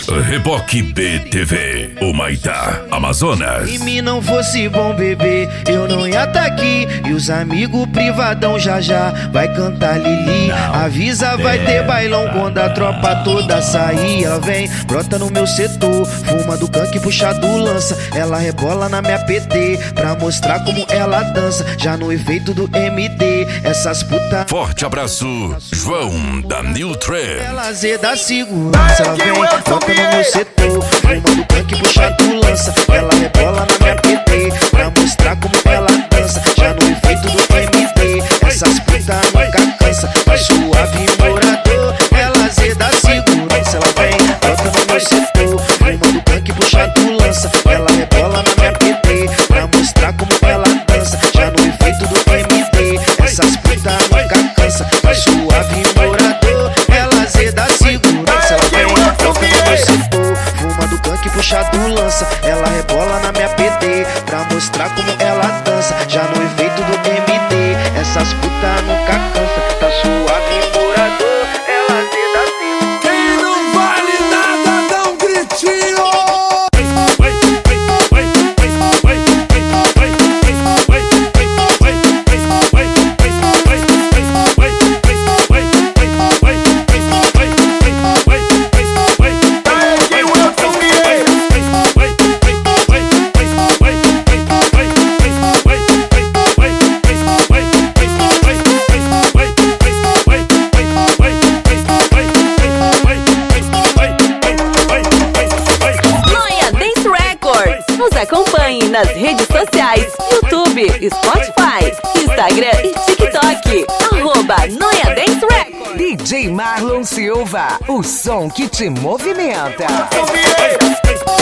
Reboque BTV, Humaitá, Amazonas. Se me não fosse bom bebê, eu não ia tá aqui. E os amigos privadão já vai cantar Lili. Avisa, vai ter bailão quando a tropa toda sair. Ela vem, brota no meu setor, fuma do canque, puxa do lança. Ela rebola na minha PT, pra mostrar como ela dança. Já no efeito do MD, essas puta. Forte abraço, João da New Trend. Ela da segurança, ela vem, brota no meu setor, fuma do canque, puxa do lança. Ela rebola na minha PT, pra mostrar como ela dança. Já no efeito do MD, essas puta nunca cansa. Suave morador, ela da segurança, ela vem, brota no meu setor, fuma do canque, puxa do lança. Ela rebola na minha PT, pra mostrar como ela dança. Já no efeito do MD, essas puta nunca cansa. Suave morador, ela da segurança, ela vem, brota no meu setor, fuma do canque, puxa do lança. Ela rebola na minha PT, pra mostrar como ela dança. Já no efeito do MD, essas puta nunca cansa. Tá suave morador, ela da segurança. Quem não vale nada, dá um gritinho. Acompanhe nas redes sociais, YouTube, Spotify, Instagram e TikTok. @Noia Dance Record. DJ Marlon Silva, o som que te movimenta.